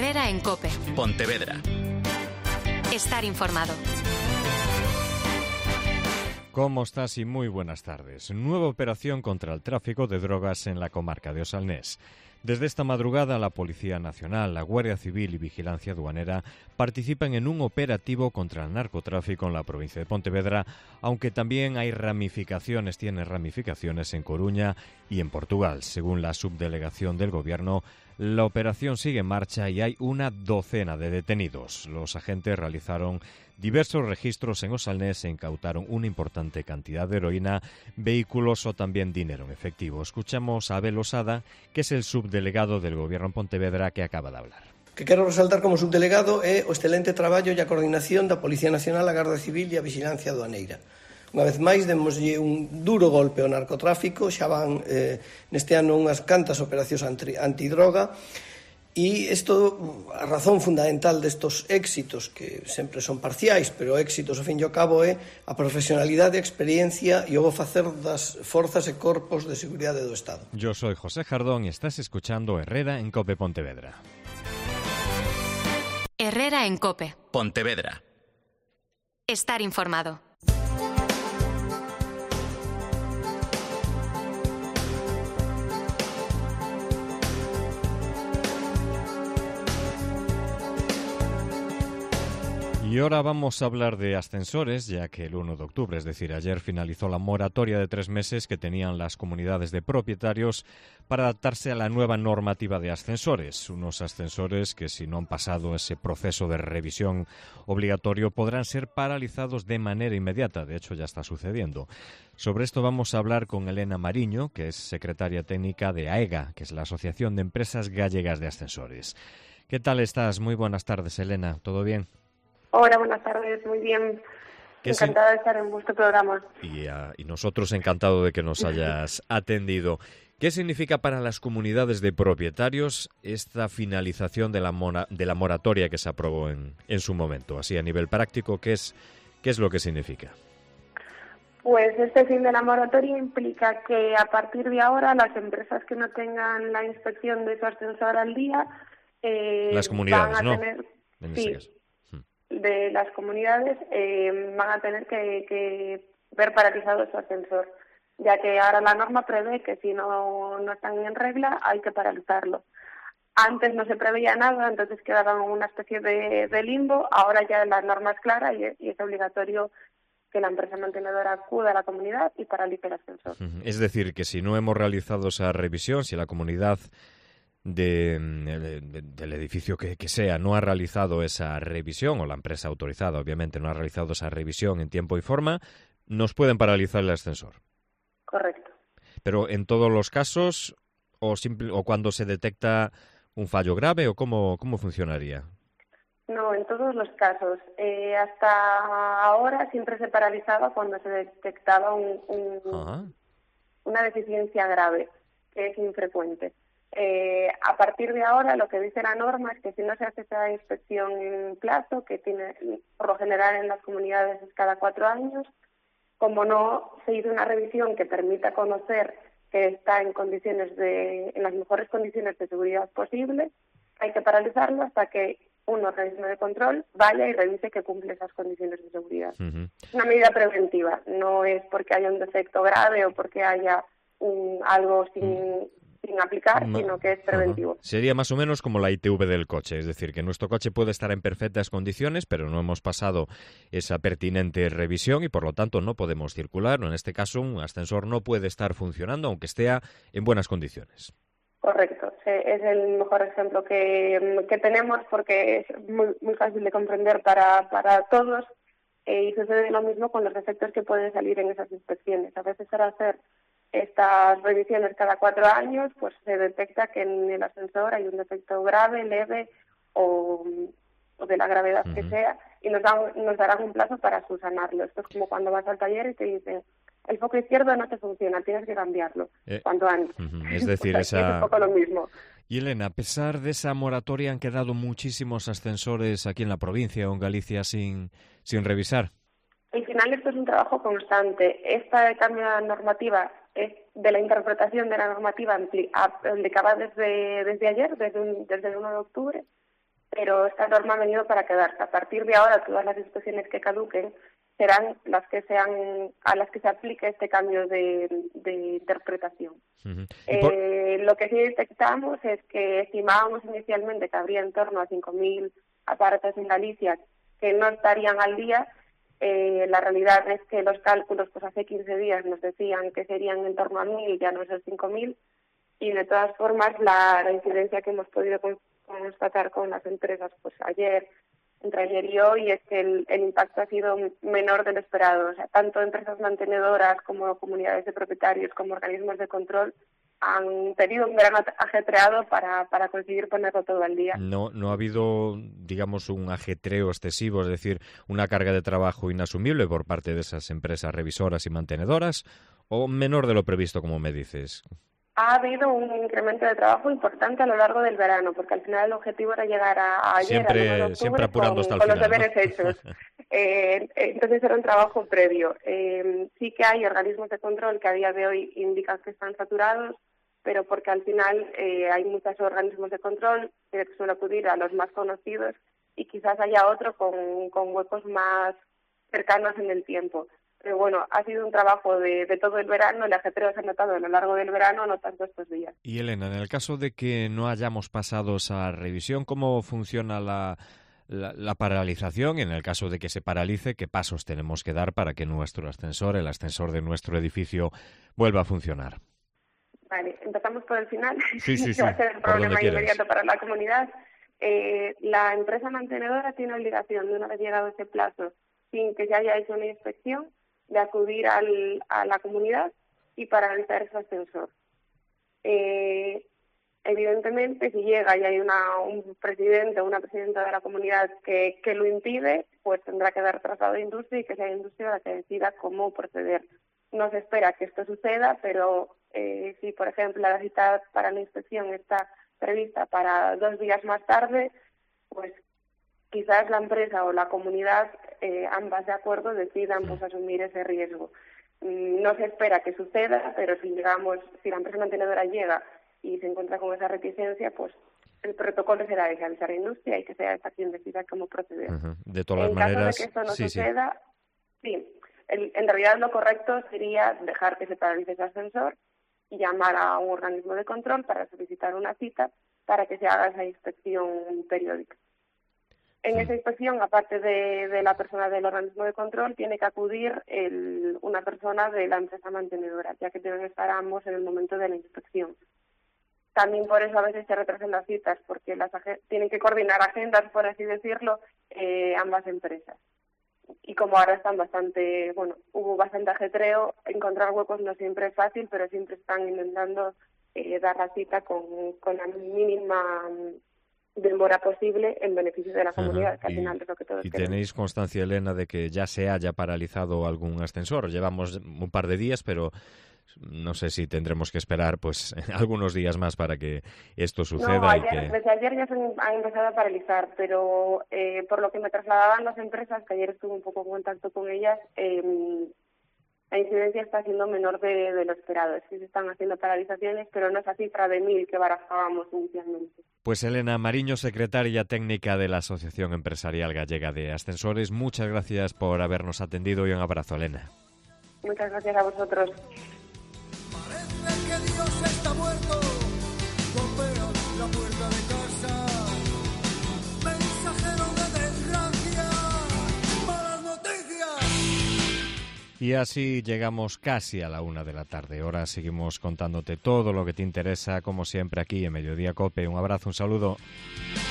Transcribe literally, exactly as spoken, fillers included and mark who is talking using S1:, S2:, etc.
S1: Herrera en COPE.
S2: Pontevedra.
S1: Estar informado.
S3: ¿Cómo estás? Y muy buenas tardes. Nueva operación contra el tráfico de drogas en la comarca de Osalnés. Desde esta madrugada, la Policía Nacional, la Guardia Civil y Vigilancia Aduanera participan en un operativo contra el narcotráfico en la provincia de Pontevedra, aunque también hay ramificaciones, tiene ramificaciones en Coruña y en Portugal. Según la subdelegación del Gobierno, la operación sigue en marcha y hay una docena de detenidos. Los agentes realizaron diversos registros en Osalnés e incautaron una importante cantidad de heroína, vehículos o también dinero en efectivo. Escuchamos a Abel Osada, que es el subdelegado del Gobierno en Pontevedra, que acaba de hablar.
S4: Que quero resaltar como subdelegado é o excelente traballo e a coordinación da Policía Nacional, a Garda Civil e a Vigilancia Aduaneira. Unha vez máis, demoslle un duro golpe ao narcotráfico, xa van eh, neste ano unhas cantas operacións anti, antidroga, e isto, a razón fundamental destos éxitos, que sempre son parciais, pero éxitos, ao fin e ao cabo, é a profesionalidade, a experiencia e o bo facer das forzas e corpos de seguridade do Estado.
S3: Yo soy José Jardón y estás escuchando Herrera en COPE Pontevedra.
S1: Herrera en COPE.
S2: Pontevedra.
S1: Estar informado.
S3: Y ahora vamos a hablar de ascensores, ya que el uno de octubre, es decir, ayer, finalizó la moratoria de tres meses que tenían las comunidades de propietarios para adaptarse a la nueva normativa de ascensores. Unos ascensores que, si no han pasado ese proceso de revisión obligatorio, podrán ser paralizados de manera inmediata. De hecho, ya está sucediendo. Sobre esto vamos a hablar con Elena Mariño, que es secretaria técnica de AEGA, que es la Asociación de Empresas Gallegas de Ascensores. ¿Qué tal estás? Muy buenas tardes, Elena. ¿Todo bien?
S5: Hola, buenas tardes, muy bien. Encantada de estar en vuestro programa.
S3: Y, uh, y nosotros encantado de que nos hayas atendido. ¿Qué significa para las comunidades de propietarios esta finalización de la, mora, de la moratoria que se aprobó en, en su momento? Así, a nivel práctico, ¿qué es, qué es lo que significa?
S5: Pues este fin de la moratoria implica que a partir de ahora las empresas que no tengan la inspección de su ascensor al día eh,
S3: las comunidades,
S5: van a
S3: ¿no?
S5: tener,
S3: en
S5: sí,
S3: este caso.
S5: de las comunidades eh, van a tener que, que ver paralizado su ascensor, ya que ahora la norma prevé que si no, no están en regla hay que paralizarlo. Antes no se preveía nada, entonces quedaban una especie de, de limbo. Ahora ya la norma es clara y, y es obligatorio que la empresa mantenedora acuda a la comunidad y paralice el ascensor.
S3: Es decir, que si no hemos realizado esa revisión, si la comunidad De, de, del edificio que, que sea no ha realizado esa revisión, o la empresa autorizada obviamente no ha realizado esa revisión en tiempo y forma, nos pueden paralizar el ascensor.
S5: Correcto.
S3: Pero en todos los casos, o, simple, o cuando se detecta un fallo grave, o cómo, cómo funcionaría.
S5: No, en todos los casos. Eh, hasta ahora siempre se paralizaba cuando se detectaba un, un, una deficiencia grave, que es infrecuente. Eh, a partir de ahora lo que dice la norma es que si no se hace esa inspección en plazo, que tiene por lo general en las comunidades es cada cuatro años, como no se hizo una revisión que permita conocer que está en condiciones de, en las mejores condiciones de seguridad posible, hay que paralizarlo hasta que un organismo de control vaya y revise que cumple esas condiciones de seguridad. Uh-huh. Es una medida preventiva, no es porque haya un defecto grave o porque haya un, algo sin... Uh-huh. sin aplicar, sino que es preventivo.
S3: Uh-huh. Sería más o menos como la I T V del coche, es decir, que nuestro coche puede estar en perfectas condiciones, pero no hemos pasado esa pertinente revisión y por lo tanto no podemos circular. En este caso, un ascensor no puede estar funcionando aunque esté en buenas condiciones.
S5: Correcto, es el mejor ejemplo que, que tenemos porque es muy, muy fácil de comprender para, para todos eh, y sucede lo mismo con los defectos que pueden salir en esas inspecciones. A veces para hacer estas revisiones cada cuatro años, pues se detecta que en el ascensor hay un defecto grave, leve o, o de la gravedad uh-huh. que sea, y nos, dan, nos darán un plazo para subsanarlo. Esto es como cuando vas al taller y te dicen, el foco izquierdo no te funciona, tienes que cambiarlo, eh, cuanto antes.
S3: Uh-huh. Es decir,
S5: o sea,
S3: esa...
S5: es un poco lo mismo.
S3: Y Elena, a pesar de esa moratoria, han quedado muchísimos ascensores aquí en la provincia o en Galicia sin, sin revisar.
S5: Al final esto es un trabajo constante. Esta cambio de normativa es de la interpretación de la normativa aplicada desde, desde ayer, desde, un, desde el uno de octubre, pero esta norma ha venido para quedarse. A partir de ahora, todas las inspecciones que caduquen serán las que sean a las que se aplique este cambio de, de interpretación. Uh-huh. Por... Eh, lo que sí detectamos es que estimábamos inicialmente que habría en torno a cinco mil aparatos en Galicia que no estarían al día. Eh, la realidad es que los cálculos pues hace quince días nos decían que serían en torno a mil, ya no es el cinco mil, y de todas formas la, la incidencia que hemos podido constatar con las empresas pues ayer, entre ayer y hoy, es que el, el impacto ha sido menor de lo esperado. O sea, tanto empresas mantenedoras como comunidades de propietarios como organismos de control han tenido un verano ajetreado para, para conseguir ponerlo todo al día.
S3: No, no ha habido, digamos, un ajetreo excesivo, es decir, una carga de trabajo inasumible por parte de esas empresas revisoras y mantenedoras, o menor de lo previsto, como me dices.
S5: Ha habido un incremento de trabajo importante a lo largo del verano, porque al final el objetivo era llegar a, a ayer,
S3: siempre,
S5: a
S3: siempre apurando
S5: con,
S3: hasta el
S5: con
S3: final,
S5: los deberes
S3: ¿no?
S5: hechos. eh, entonces era un trabajo previo. Eh, sí que hay organismos de control que a día de hoy indican que están saturados, pero porque al final eh, hay muchos organismos de control que suelen acudir a los más conocidos y quizás haya otro con, con huecos más cercanos en el tiempo. Pero bueno, ha sido un trabajo de, de todo el verano, el ajetreo se ha notado a lo largo del verano, no tanto estos días.
S3: Y Elena, en el caso de que no hayamos pasado esa revisión, ¿cómo funciona la, la, la paralización? Y en el caso de que se paralice, ¿qué pasos tenemos que dar para que nuestro ascensor, el ascensor de nuestro edificio, vuelva a funcionar?
S5: Vale, empezamos por el final,
S3: sí, sí, sí,
S5: que va a ser el problema inmediato para la comunidad. Eh, la empresa mantenedora tiene obligación, de una vez llegado ese plazo, sin que se haya hecho una inspección, de acudir al, a la comunidad y paralizar ese ascensor. Eh, evidentemente, si llega y hay una, un presidente o una presidenta de la comunidad que, que lo impide, pues tendrá que dar traslado de industria y que sea industria la que decida cómo proceder. No se espera que esto suceda, pero eh, si, por ejemplo, la cita para la inspección está prevista para dos días más tarde, pues quizás la empresa o la comunidad, eh, ambas de acuerdo, decidan pues asumir ese riesgo. No se espera que suceda, pero si llegamos, si la empresa mantenedora llega y se encuentra con esa reticencia, pues el protocolo será ese, avisar a la industria y que sea esta quien decida cómo proceder.
S3: Uh-huh. De todas
S5: en
S3: maneras,
S5: caso de que esto no
S3: sí,
S5: suceda, sí, sí el, en realidad lo correcto sería dejar que se paralice ese ascensor y llamar a un organismo de control para solicitar una cita para que se haga esa inspección periódica. En esa inspección, aparte de, de la persona del organismo de control, tiene que acudir el, una persona de la empresa mantenedora, ya que deben estar ambos en el momento de la inspección. También por eso a veces se retrasan las citas, porque las tienen que coordinar agendas, por así decirlo, eh, ambas empresas. Y como ahora están bastante, bueno, hubo bastante ajetreo, encontrar huecos no siempre es fácil, pero siempre están intentando eh, dar la cita con, con la mínima demora posible en beneficio de la comunidad, Ajá. que al
S3: y,
S5: final es lo que todos
S3: ¿Y
S5: queremos.
S3: tenéis constancia, Elena, de que ya se haya paralizado algún ascensor? Llevamos un par de días, pero no sé si tendremos que esperar pues algunos días más para que esto suceda.
S5: No, ayer,
S3: y que...
S5: desde ayer ya se han empezado a paralizar, pero eh, por lo que me trasladaban las empresas, que ayer estuve un poco en contacto con ellas, eh, la incidencia está siendo menor de, de lo esperado. Sí se están haciendo paralizaciones, pero no esa cifra de mil que barajábamos inicialmente.
S3: Pues Elena Mariño, secretaria técnica de la Asociación Empresarial Gallega de Ascensores, muchas gracias por habernos atendido y un abrazo, Elena.
S5: Muchas gracias a vosotros.
S2: Parece que Dios está muerto, golpea la puerta de casa, mensajero de desgracia, malas noticias.
S3: Y así llegamos casi a la una de la tarde. Ahora seguimos contándote todo lo que te interesa, como siempre aquí en Mediodía Cope. Un abrazo, un saludo.